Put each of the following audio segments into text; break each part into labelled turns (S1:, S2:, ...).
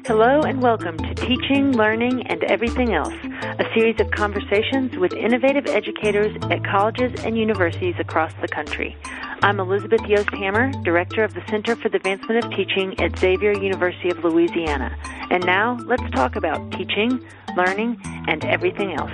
S1: Hello and welcome to Teaching, Learning, and Everything Else, a series of conversations with innovative educators at colleges and universities across the country. I'm Elizabeth Yost Hammer, Director of the Center for the Advancement of Teaching at Xavier University of Louisiana. And now, let's talk about teaching, learning, and everything else.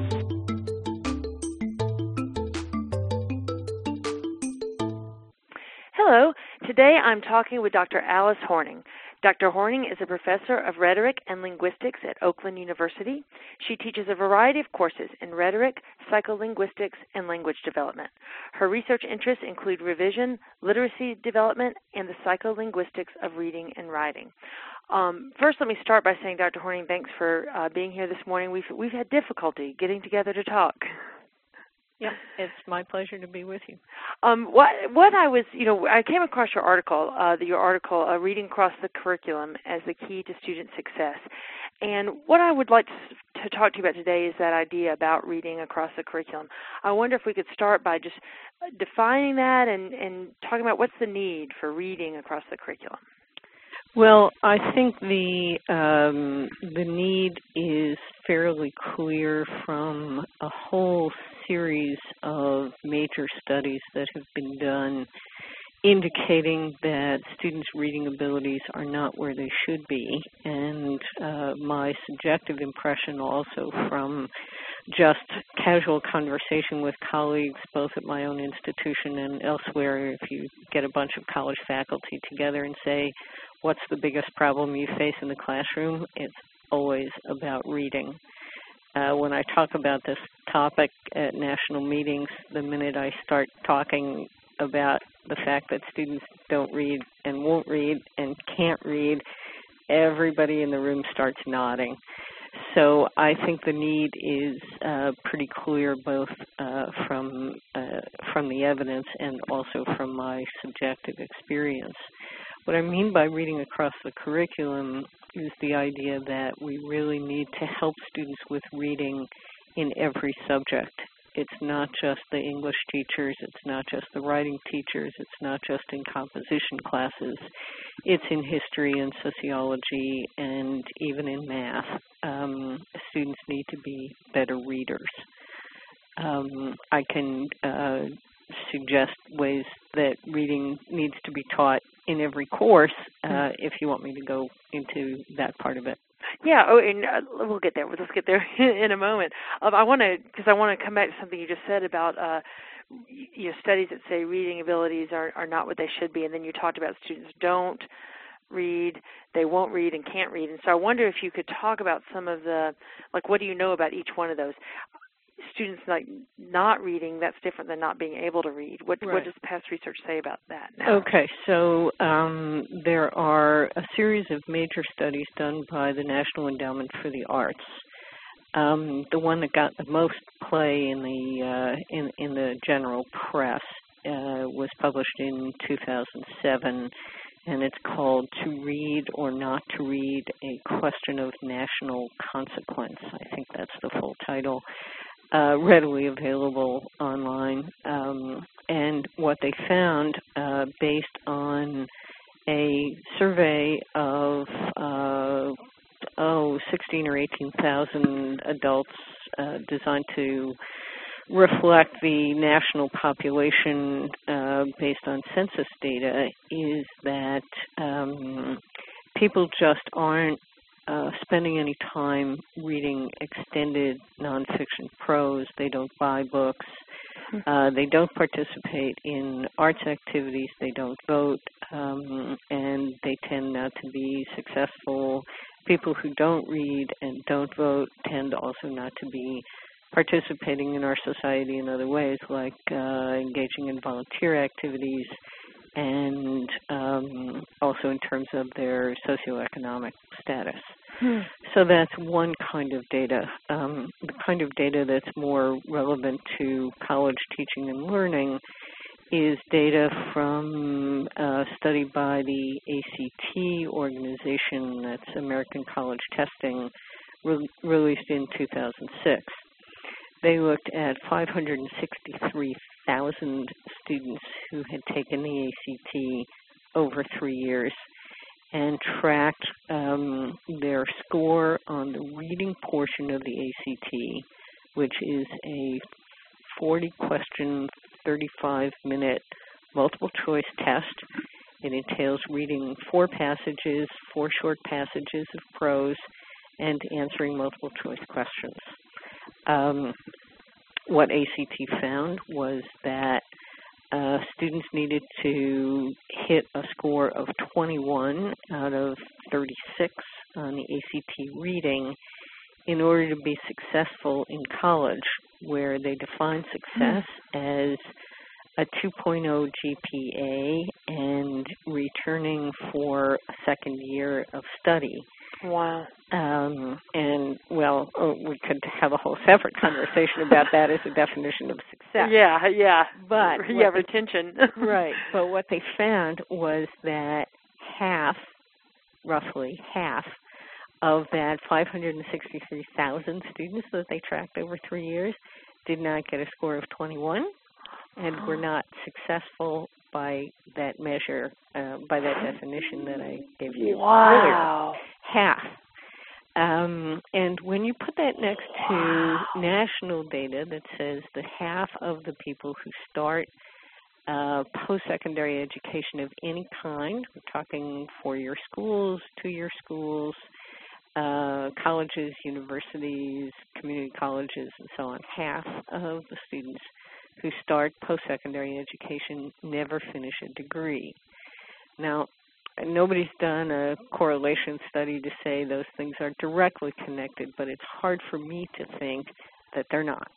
S1: Hello. Today I'm talking with Dr. Alice Horning. Dr. Horning is a professor of rhetoric and linguistics at Oakland University. She teaches a variety of courses in rhetoric, psycholinguistics, and language development. Her research interests include revision, literacy development, and the psycholinguistics of reading and writing. First, let me start by saying, Dr. Horning, thanks for being here this morning. We've had difficulty getting together to talk.
S2: Yeah, it's my pleasure to be with you.
S1: What I was, I came across your article, Reading Across the Curriculum as the Key to Student Success. And what I would like to talk to you about today is that idea about reading across the curriculum. I wonder if we could start by just defining that and talking about what's the need for reading across the curriculum.
S2: Well, I think the need is fairly clear from a whole series of major studies that have been done indicating that students' reading abilities are not where they should be. And my subjective impression also from just casual conversation with colleagues, both at my own institution and elsewhere, if you get a bunch of college faculty together and say, what's the biggest problem you face in the classroom? It's always about reading. When I talk about this topic at national meetings, the minute I start talking about the fact that students don't read and won't read and can't read, everybody in the room starts nodding. So I think the need is pretty clear, both from the evidence and also from my subjective experience. What I mean by reading across the curriculum is the idea that we really need to help students with reading in every subject. It's not just the English teachers, it's not just the writing teachers, it's not just in composition classes, it's in history and sociology and even in math. Students need to be better readers. I can suggest ways that reading needs to be taught in every course, if you want me to go into that part of it.
S1: Yeah, and we'll get there. Let's get there in a moment. I want to come back to something you just said about studies that say reading abilities are not what they should be, and then you talked about students don't read, they won't read, and can't read. And so I wonder if you could talk about some of the, what do you know about each one of those? Students not reading, that's different than not being able to read. What does past research say about that now?
S2: Okay, so there are a series of major studies done by the National Endowment for the Arts. The one that got the most play in the general press was published in 2007, and it's called To Read or Not to Read, A Question of National Consequence. I think that's the full title. Readily available online. And what they found, based on a survey of 16 or 18,000 adults designed to reflect the national population based on census data, is that people just aren't spending any time reading extended nonfiction prose. They don't buy books. They don't participate in arts activities. They don't vote, and they tend not to be successful. People who don't read and don't vote tend also not to be participating in our society in other ways, like engaging in volunteer activities, and also in terms of their socioeconomic status. So that's one kind of data. The kind of data that's more relevant to college teaching and learning is data from a study by the ACT organization, that's American College Testing, released in 2006. They looked at 563,000 students who had taken the ACT over 3 years, and tracked their score on the reading portion of the ACT, which is a 40-question, 35-minute multiple-choice test. It entails reading 4 passages, 4 short passages of prose, and answering multiple-choice questions. What ACT found was that students needed to hit a score of 21 out of 36 on the ACT reading in order to be successful in college, where they define success as a 2.0 GPA and returning for a second year of study.
S1: Wow.
S2: And, well, we could have a whole separate conversation about that as a definition of success.
S1: Yeah.
S2: But
S1: retention.
S2: Right. But what they found was that roughly half, of that 563,000 students that they tracked over 3 years did not get a score of 21 and were not successful by that measure, by that definition that I gave you earlier. Half. And when you put that next to national data that says that half of the people who start post-secondary education of any kind, we're talking 4-year schools, 2-year schools, colleges, universities, community colleges, and so on, half of the students who start post-secondary education never finish a degree. Now, nobody's done a correlation study to say those things are directly connected, but it's hard for me to think that they're not.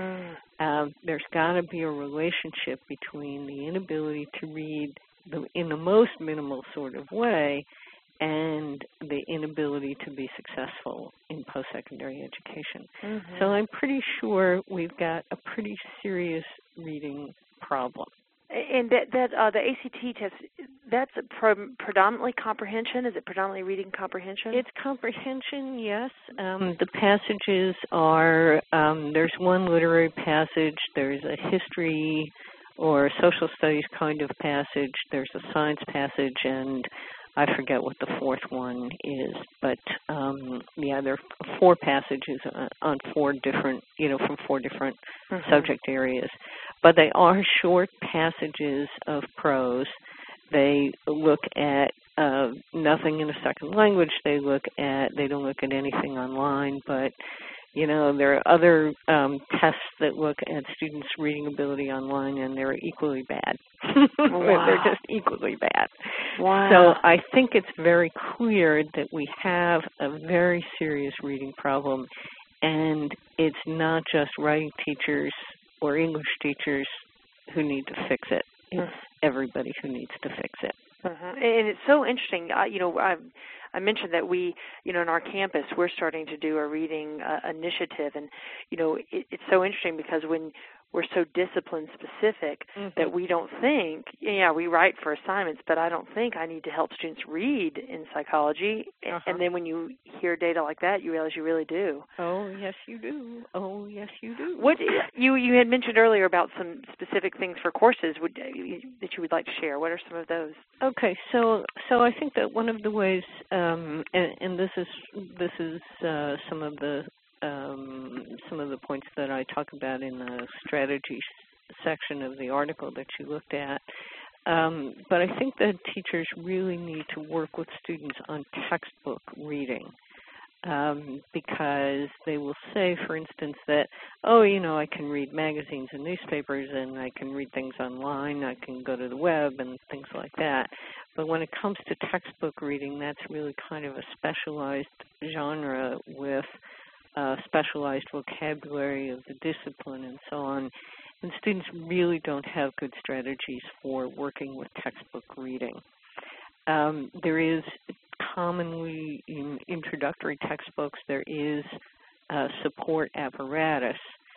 S2: There's got to be a relationship between the inability to read in the most minimal sort of way and the inability to be successful in post-secondary education. So I'm pretty sure we've got a pretty serious reading problem.
S1: And the ACT test, that's predominantly comprehension? Is it predominantly reading comprehension?
S2: It's comprehension, yes. The passages are, there's one literary passage, there's a history or social studies kind of passage, there's a science passage, and I forget what the 4th one is, but yeah, there are 4 passages on 4 different, from 4 different subject areas. But they are short passages of prose. They look at nothing in a second language. They don't look at anything online, but there are other tests that look at students' reading ability online, and they're equally bad. They're just equally bad.
S1: Wow.
S2: So I think it's very clear that we have a very serious reading problem, and it's not just writing teachers or English teachers who need to fix it. It's everybody who needs to fix it.
S1: And it's so interesting. I mentioned that we, in our campus, we're starting to do a reading initiative, and it's so interesting because when we're so discipline specific that we don't think, we write for assignments, but I don't think I need to help students read in psychology. And then when you hear data like that, you realize you really do.
S2: Oh, yes, you do. Oh, yes, you do.
S1: What you had mentioned earlier about some specific things for courses that you would like to share. What are some of those?
S2: Okay, so I think that one of the ways, and this is some of the points that I talk about in the strategy section of the article that you looked at. But I think that teachers really need to work with students on textbook reading, because they will say, for instance, that, I can read magazines and newspapers, and I can read things online, I can go to the web and things like that. But when it comes to textbook reading, that's really kind of a specialized genre with specialized vocabulary of the discipline and so on. And students really don't have good strategies for working with textbook reading. There is commonly in introductory textbooks, there is support apparatus.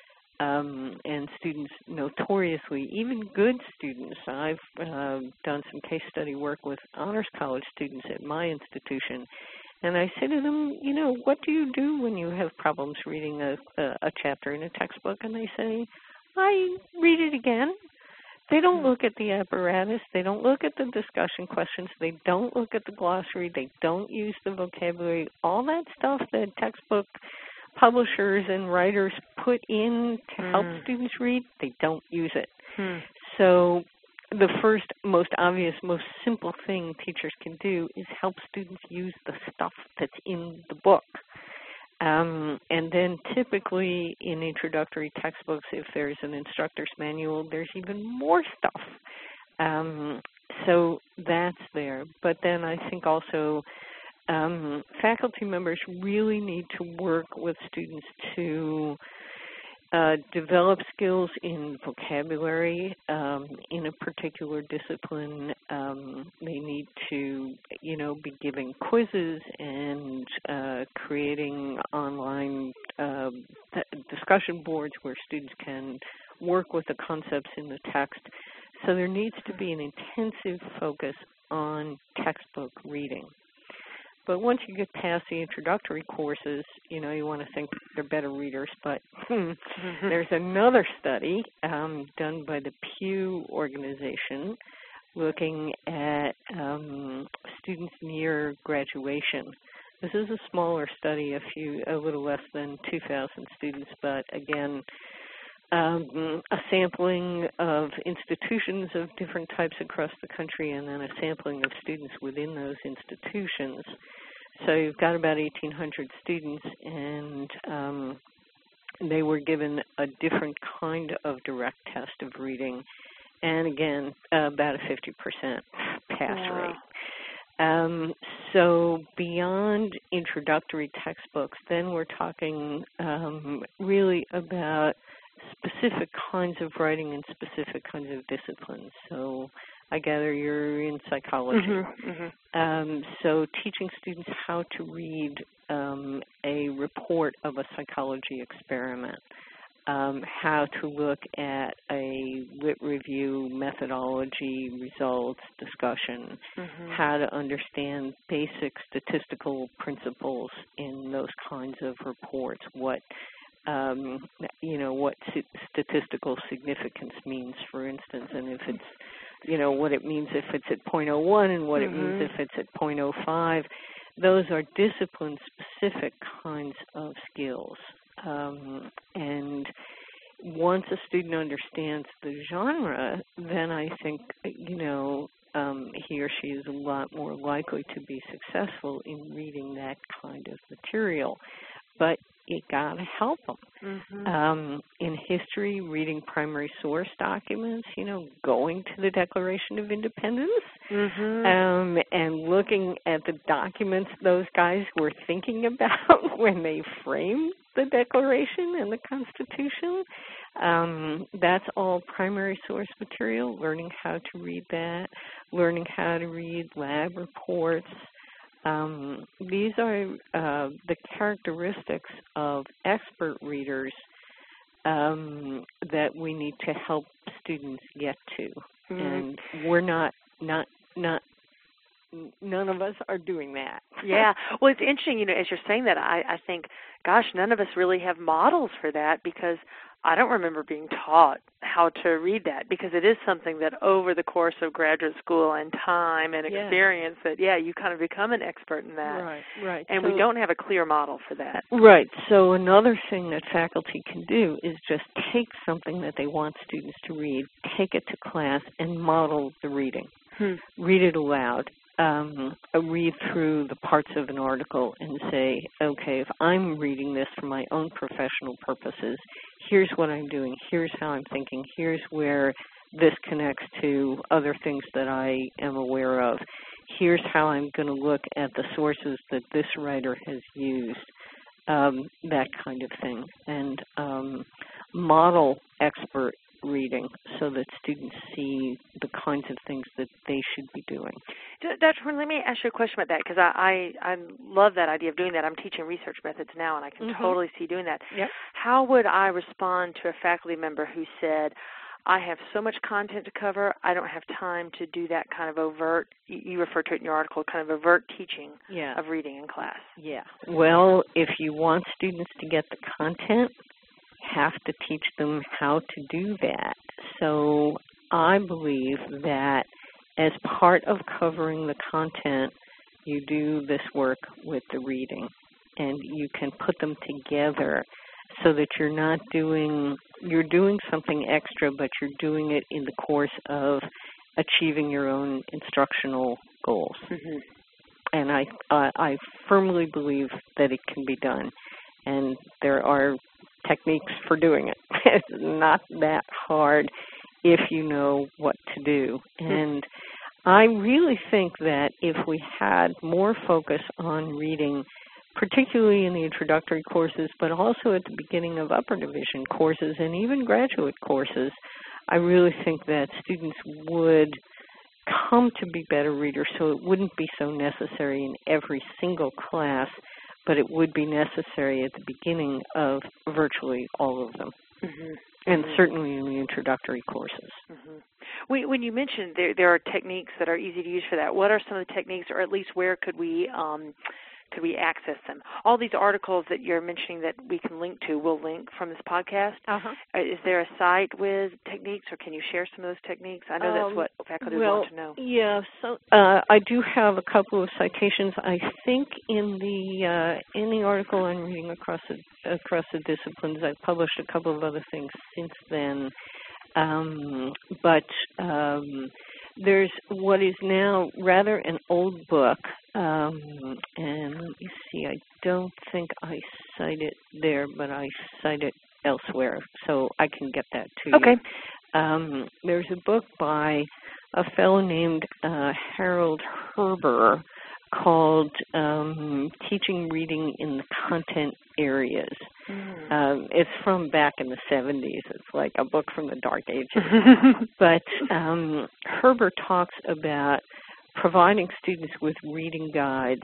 S2: And students notoriously, even good students, I've done some case study work with honors college students at my institution, and I say to them, what do you do when you have problems reading a chapter in a textbook? And they say, I read it again. They don't look at the apparatus. They don't look at the discussion questions. They don't look at the glossary. They don't use the vocabulary. All that stuff that textbook publishers and writers put in to help students read, they don't use it. So the first, most obvious, most simple thing teachers can do is help students use the stuff that's in the book. And then typically in introductory textbooks, if there's an instructor's manual, there's even more stuff. So that's there. But then I think also faculty members really need to work with students to develop skills in vocabulary in a particular discipline. They need to, be giving quizzes and creating online discussion boards where students can work with the concepts in the text. So there needs to be an intensive focus on textbook reading. But once you get past the introductory courses, you want to think they're better readers. But there's another study done by the Pew organization looking at students near graduation. This is a smaller study, a little less than 2,000 students, but again, a sampling of institutions of different types across the country, and then a sampling of students within those institutions. So you've got about 1,800 students, and they were given a different kind of direct test of reading, and again, about a 50% pass rate. So beyond introductory textbooks, then we're talking really about specific kinds of writing and specific kinds of disciplines. So I gather you're in psychology. So teaching students how to read a report of a psychology experiment, how to look at a lit review methodology, results, discussion, how to understand basic statistical principles in those kinds of reports, what statistical significance means, for instance, and if it's, what it means if it's at 0.01 and what it means if it's at 0.05. Those are discipline-specific kinds of skills. And once a student understands the genre, then I think, he or she is a lot more likely to be successful in reading that kind of material. But you got to help them. In history, reading primary source documents, going to the Declaration of Independence, and looking at the documents those guys were thinking about when they framed the Declaration and the Constitution. That's all primary source material, learning how to read that, learning how to read lab reports. These are the characteristics of expert readers that we need to help students get to, and we're not none of us are doing that.
S1: Yeah. Well, it's interesting, as you're saying that, I think, gosh, none of us really have models for that, because I don't remember being taught how to read that, because it is something that over the course of graduate school and time and experience that, you kind of become an expert in that.
S2: Right.
S1: And so we don't have a clear model for that.
S2: Right. So another thing that faculty can do is just take something that they want students to read, take it to class, and model the reading. Read it aloud. Read through the parts of an article and say, okay, if I'm reading this for my own professional purposes, here's what I'm doing, here's how I'm thinking, here's where this connects to other things that I am aware of, here's how I'm going to look at the sources that this writer has used, that kind of thing, and model expert reading so that students see the kinds of things that they should be doing.
S1: Dr. Horn, let me ask you a question about that, because I love that idea of doing that. I'm teaching research methods now, and I can totally see doing that.
S2: Yep.
S1: How would I respond to a faculty member who said, I have so much content to cover, I don't have time to do that kind of overt, you refer to it in your article, kind of overt teaching of reading in class?
S2: Yeah. Well, if you want students to get the content, have to teach them how to do that. So I believe that as part of covering the content, you do this work with the reading, and you can put them together so that you're doing something extra, but you're doing it in the course of achieving your own instructional goals.
S1: Mm-hmm.
S2: And I firmly believe that it can be done, and there are techniques for doing it. It's not that hard if you know what to do. And I really think that if we had more focus on reading, particularly in the introductory courses, but also at the beginning of upper division courses and even graduate courses, I really think that students would come to be better readers, so it wouldn't be so necessary in every single class, but it would be necessary at the beginning of virtually all of them.
S1: Mm-hmm.
S2: And certainly in the introductory courses.
S1: Mm-hmm. When you mentioned there are techniques that are easy to use for that, what are some of the techniques, or at least where could we access them? All these articles that you're mentioning that we can link to, we'll link from this podcast. Is there a site with techniques, or can you share some of those techniques? I know that's what faculty want to know.
S2: Yeah, so I do have a couple of citations. I think in the article on reading across the disciplines, I've published a couple of other things since then. But there's what is now rather an old book, and let me see, I don't think I cite it there, but I cite it elsewhere, so I can get that to you. There's a book by a fellow named Harold Herber called Teaching Reading in the Content Areas. It's from back in the 70s. It's like a book from the dark ages. But Herber talks about providing students with reading guides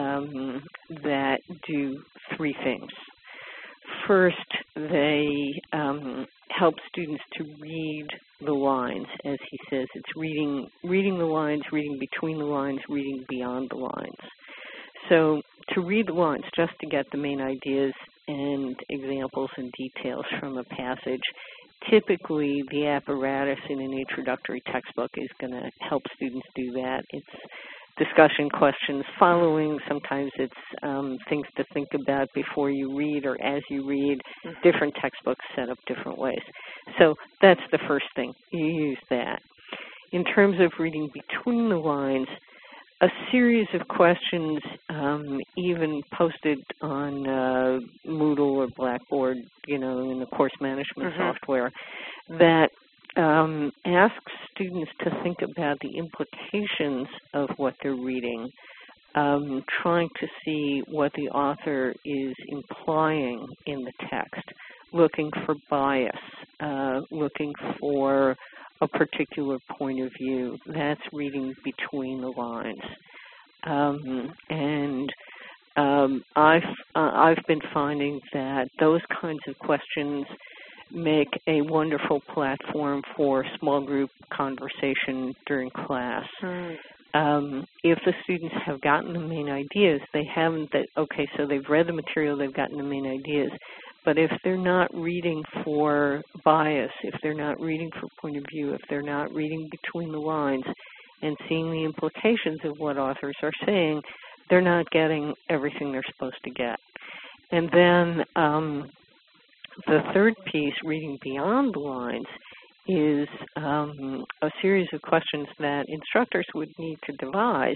S2: that do three things. First, they help students to read the lines, as he says. It's reading the lines, reading between the lines, reading beyond the lines. So to read the lines, just to get the main ideas and examples and details from a passage, typically the apparatus in an introductory textbook is going to help students do that. It's discussion questions following. Sometimes it's things to think about before you read or as you read. Different textbooks set up different ways. So that's the first thing. You use that. In terms of reading between the lines, a series of questions, even posted on Moodle or Blackboard, in the course management software, that asks students to think about the implications of what they're reading, trying to see what the author is implying in the text, looking for bias, looking for a particular point of view. That's reading between the lines. I've been finding that those kinds of questions make a wonderful platform for small group conversation during class. If the students have gotten the main ideas, they haven't, so they've read the material, they've gotten the main ideas, but if they're not reading for bias, if they're not reading for point of view, if they're not reading between the lines and seeing the implications of what authors are saying, they're not getting everything they're supposed to get. And then the third piece, reading beyond the lines, is a series of questions that instructors would need to devise.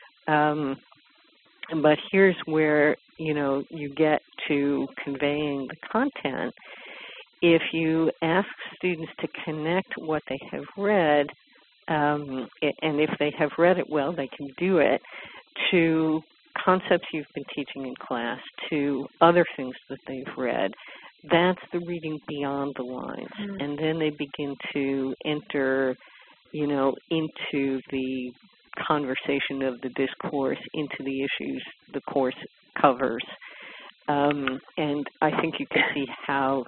S2: But here's where, you get to conveying the content. If you ask students to connect what they have read, and if they have read it well, they can do it, to concepts you've been teaching in class, to other things that they've read, that's the reading beyond the lines. And then they begin to enter, into the conversation of the discourse, into the issues the course covers. And I think you can see how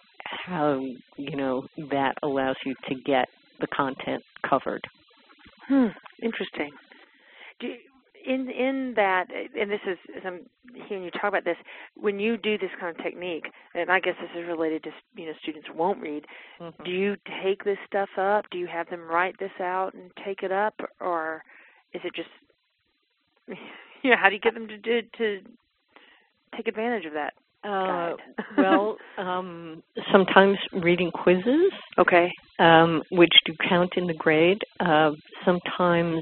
S2: that allows you to get the content covered.
S1: Interesting. In that, and this is, as I'm hearing you talk about this, when you do this kind of technique, and I guess this is related to students who won't read, do you take this stuff up? Do you have them write this out and take it up, or is it just how do you get them to take advantage of that?
S2: Well, sometimes reading quizzes,
S1: okay,
S2: which do count in the grade. Sometimes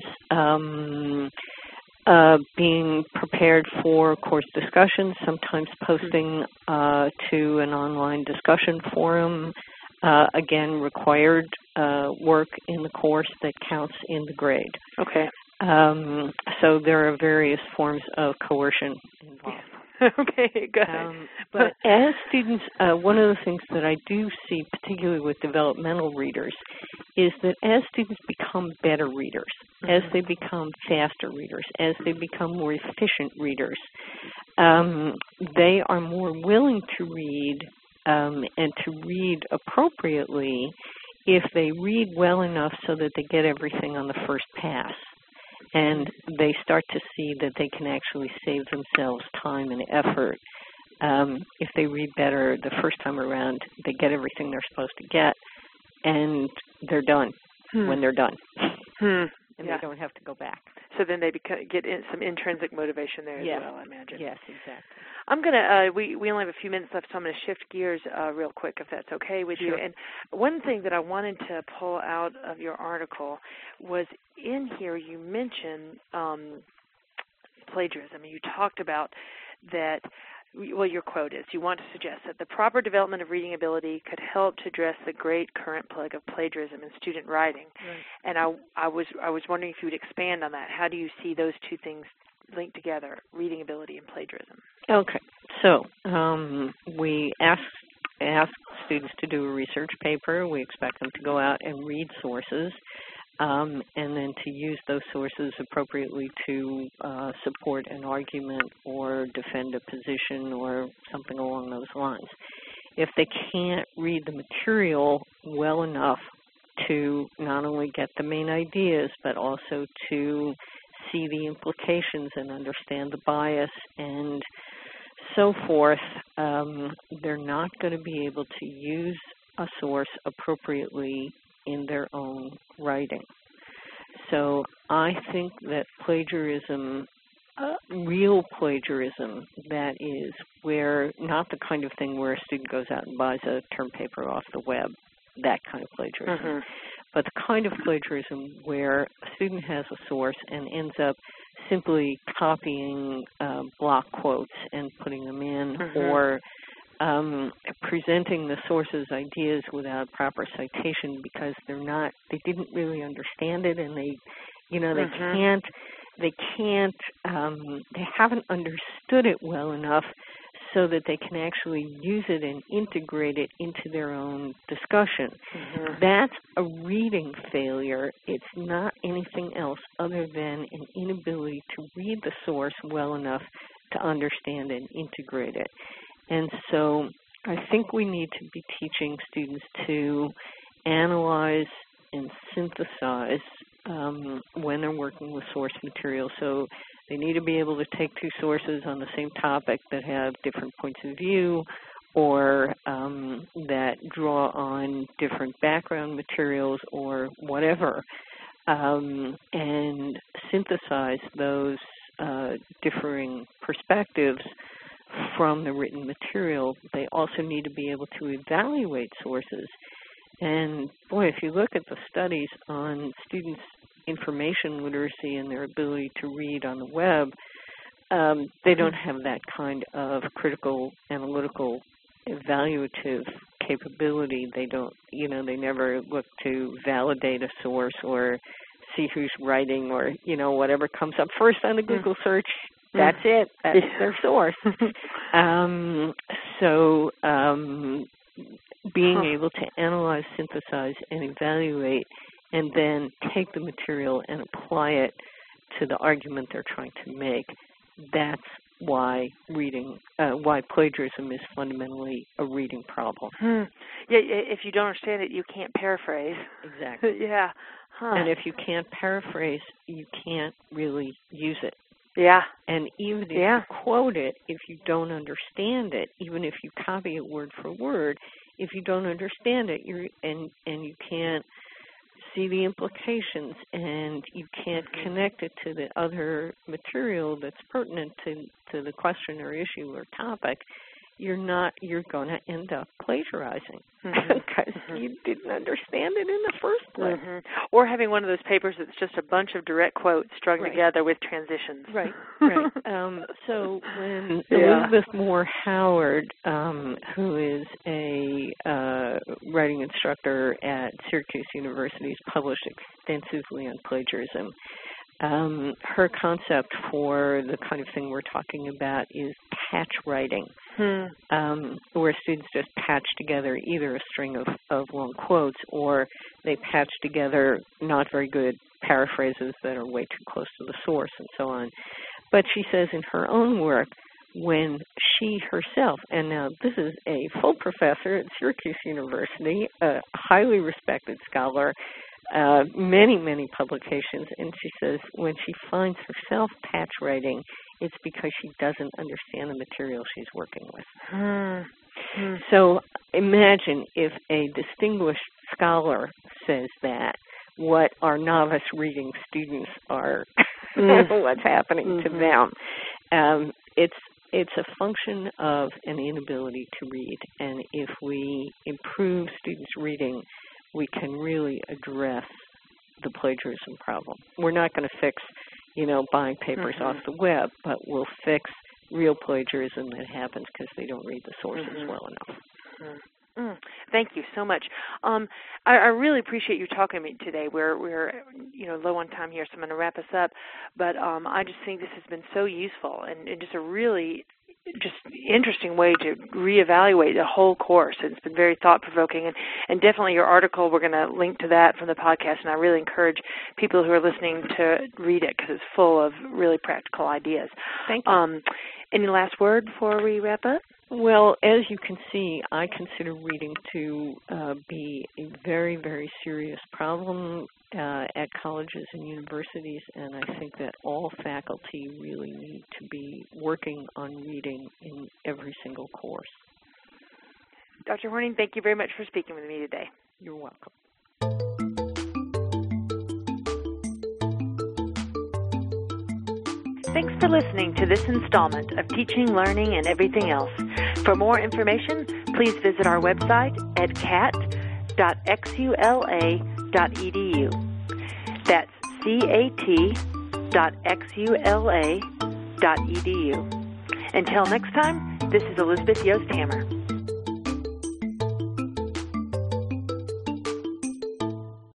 S2: being prepared for course discussions. Sometimes posting to an online discussion forum. Again, required work in the course that counts in the grade.
S1: Okay.
S2: So there are various forms of coercion involved.
S1: Okay, good.
S2: But as students, one of the things that I do see, particularly with developmental readers, is that as students become better readers, as they become faster readers, as they become more efficient readers, they are more willing to read and to read appropriately if they read well enough so that they get everything on the first pass. And they start to see that they can actually save themselves time and effort. If they read better the first time around, they get everything they're supposed to get, and they're done when they're done. And they don't have to go back.
S1: So then they get some intrinsic motivation there as well, I imagine.
S2: Yes, exactly.
S1: I'm going to, we only have a few minutes left, so I'm going to shift gears real quick, if that's okay with you. And one thing that I wanted to pull out of your article was in here you mentioned plagiarism. You talked about that, well, your quote is, you want to suggest that the proper development of reading ability could help to address the great current plague of plagiarism in student writing. Right. And I was wondering if you would expand on that. How do you see those two things linked together, reading ability and plagiarism?
S2: Okay. So we ask students to do a research paper. We expect them to go out and read sources. And then to use those sources appropriately to support an argument or defend a position or something along those lines. If they can't read the material well enough to not only get the main ideas, but also to see the implications and understand the bias and so forth, they're not going to be able to use a source appropriately in their own writing. So I think that plagiarism, real plagiarism, that is where, not the kind of thing where a student goes out and buys a term paper off the web, that kind of plagiarism, but the kind of plagiarism where a student has a source and ends up simply copying block quotes and putting them in, or presenting the source's ideas without proper citation because they didn't really understand it, and they haven't understood it well enough so that they can actually use it and integrate it into their own discussion. That's a reading failure. It's not anything else other than an inability to read the source well enough to understand and integrate it. And so I think we need to be teaching students to analyze and synthesize when they're working with source material. So they need to be able to take two sources on the same topic that have different points of view, or that draw on different background materials or whatever, and synthesize those differing perspectives from the written material. They also need to be able to evaluate sources. And boy, if you look at the studies on students' information literacy and their ability to read on the web, they don't have that kind of critical, analytical, evaluative capability. They don't, they never look to validate a source or see who's writing or, whatever comes up first on the Google search. That's it. That's their source. So being able to analyze, synthesize, and evaluate, and then take the material and apply it to the argument they're trying to make, that's why why plagiarism is fundamentally a reading problem.
S1: Yeah, if you don't understand it, you can't paraphrase.
S2: Exactly.
S1: Yeah.
S2: And if you can't paraphrase, you can't really use it.
S1: Yeah.
S2: And even if you quote it, if you don't understand it, even if you copy it word for word, if you don't understand it, and you can't see the implications and you can't connect it to the other material that's pertinent to the question or issue or topic, you're going to end up plagiarizing because you didn't understand it in the first place.
S1: Or having one of those papers that's just a bunch of direct quotes strung together with transitions.
S2: Right. So when Elizabeth Moore Howard, who is a writing instructor at Syracuse University, has published extensively on plagiarism, her concept for the kind of thing we're talking about is patch writing, where students just patch together either a string of long quotes or they patch together not very good paraphrases that are way too close to the source and so on. But she says in her own work, when she herself, and now this is a full professor at Syracuse University, a highly respected scholar, many publications, and she says when she finds herself patch writing, it's because she doesn't understand the material she's working with. So imagine if a distinguished scholar says that, what our novice reading students are, what's happening to them. It's a function of an inability to read, and if we improve students' reading, we can really address the plagiarism problem. We're not going to fix, buying papers off the web, but we'll fix real plagiarism that happens because they don't read the sources well enough.
S1: Thank you so much. I really appreciate you talking to me today. We're low on time here, so I'm going to wrap us up. But I just think this has been so useful and just a really interesting way to reevaluate the whole course. It's been very thought-provoking, and definitely your article, we're going to link to that from the podcast, and I really encourage people who are listening to read it because it's full of really practical ideas.
S2: Thank you.
S1: Any last word before we wrap up?
S2: Well, as you can see, I consider reading to be a very, very serious problem at colleges and universities, and I think that all faculty really need to be working on reading in every single course.
S1: Dr. Horning, thank you very much for speaking with me today.
S2: You're welcome.
S1: Thanks for listening to this installment of Teaching, Learning, and Everything Else. For more information, please visit our website at cat.xula.edu. That's cat.xula.edu. Until next time, this is Elizabeth Yost Hammer.